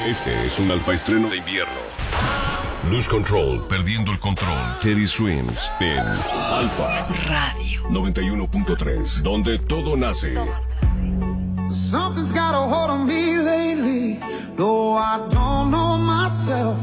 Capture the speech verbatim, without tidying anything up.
Este es un alfa estreno de invierno. Lose Control, perdiendo el control. Teddy Swims en Alfa Radio noventa y uno punto tres, donde todo nace. Something's got a hold on me lately, though I don't know myself.